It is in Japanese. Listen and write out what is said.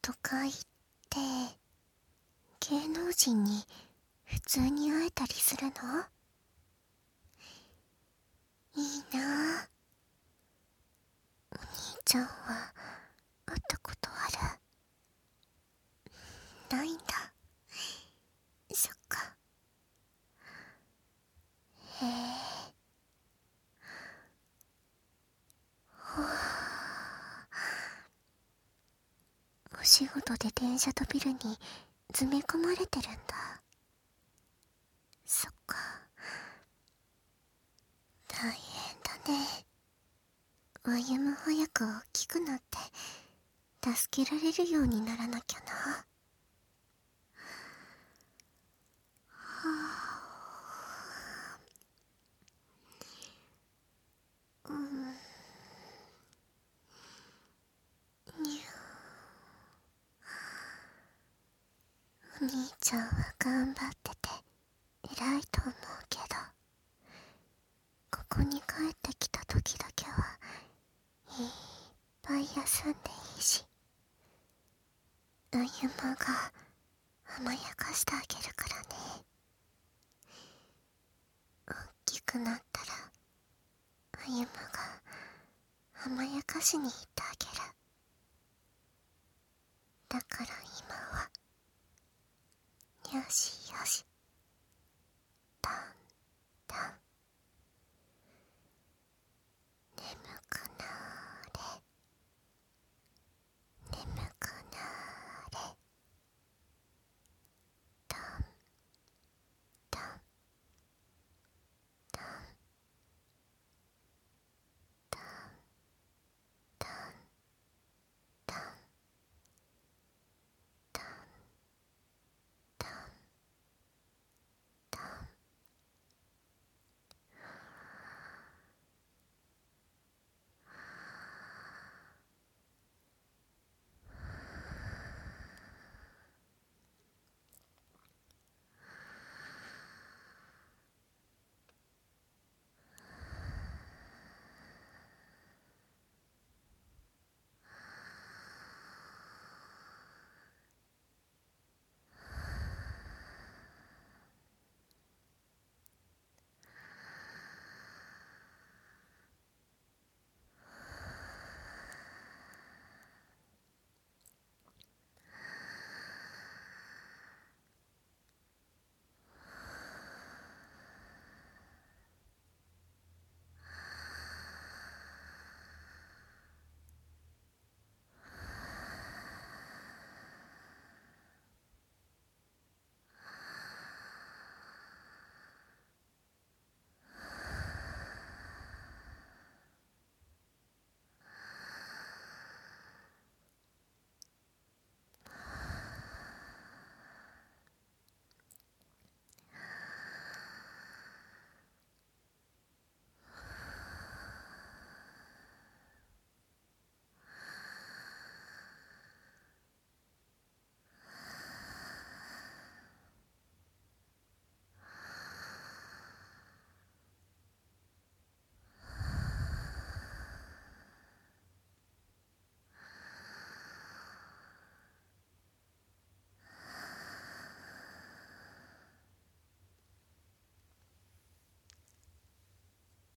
都会って芸能人に普通に会えたりするの？いいなぁ。お兄ちゃんは会ったことある？ないんだ。そっか。へえ。ほぁ。お仕事で電車とビルに詰め込まれてるんだ。そっか。大変だね。歩も早く大きくなって助けられるようにならなきゃな。はぁ。にゃ。お兄ちゃんは頑張ってて偉いと思うけど、ここに帰ってきた時だけはいっぱい休んでいいし、歩が甘やかしてあげるからね。大きくなったら歩が甘やかしに行ってあげる。だから